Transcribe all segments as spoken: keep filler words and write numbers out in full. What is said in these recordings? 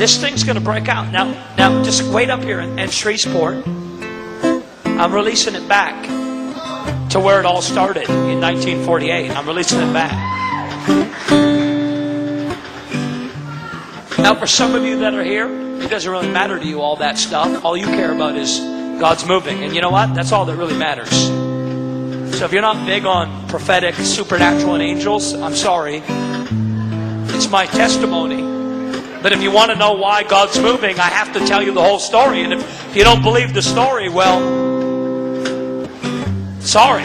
This thing's going to break out. Now, now just wait up here in, in Shreveport. I'm releasing it back to where it all started in nineteen forty-eight. I'm releasing it back. Now, for some of you that are here, it doesn't really matter to you all that stuff. All you care about is God's moving. And you know what? That's all that really matters. So if you're not big on prophetic, supernatural, and angels, I'm sorry. It's my testimony. But if you want to know why God's moving, I have to tell you the whole story. And if, if you don't believe the story, well, sorry.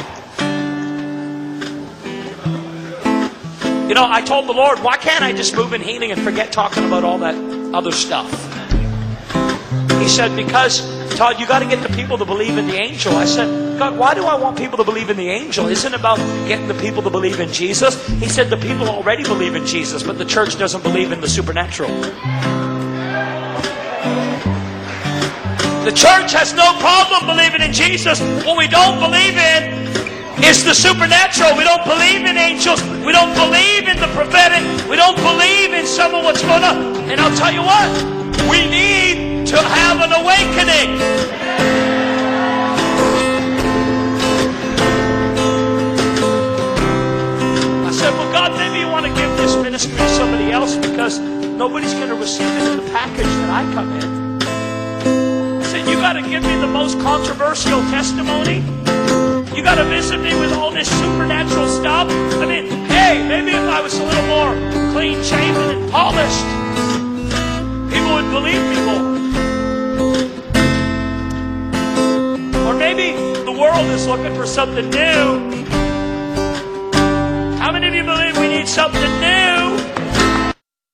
You know, I told the Lord, why can't I just move in healing and forget talking about all that other stuff? He said, because, Todd, you got to get the people to believe in the angel. I said, God, why do I want people to believe in the angel? Isn't it about getting the people to believe in Jesus? He said, the people already believe in Jesus, but the church doesn't believe in the supernatural. The church has no problem believing in Jesus. What we don't believe in is the supernatural. We don't believe in angels. We don't believe in the prophetic. We don't believe in some of what's going on. And I'll tell you what, we need to have an awakening. I said, well, God, maybe you want to give this ministry to somebody else because nobody's going to receive it in the package that I come in. I said, you got to give me the most controversial testimony. You got to visit me with all this supernatural stuff. I mean, hey, maybe if I was a little more clean shaven and polished, people would believe me more. Or maybe the world is looking for something new. How many of you believe we need something new?